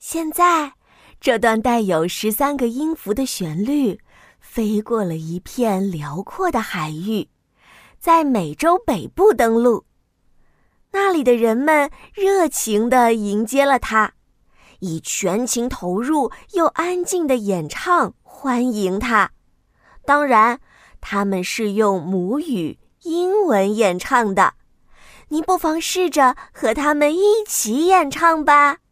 现在，这段带有13个音符的旋律飞过了一片辽阔的海域，在美洲北部登陆。那里的人们热情地迎接了他，以全情投入又安静的演唱欢迎他。当然，他们是用母语英文演唱的。你不妨试着和他们一起演唱吧。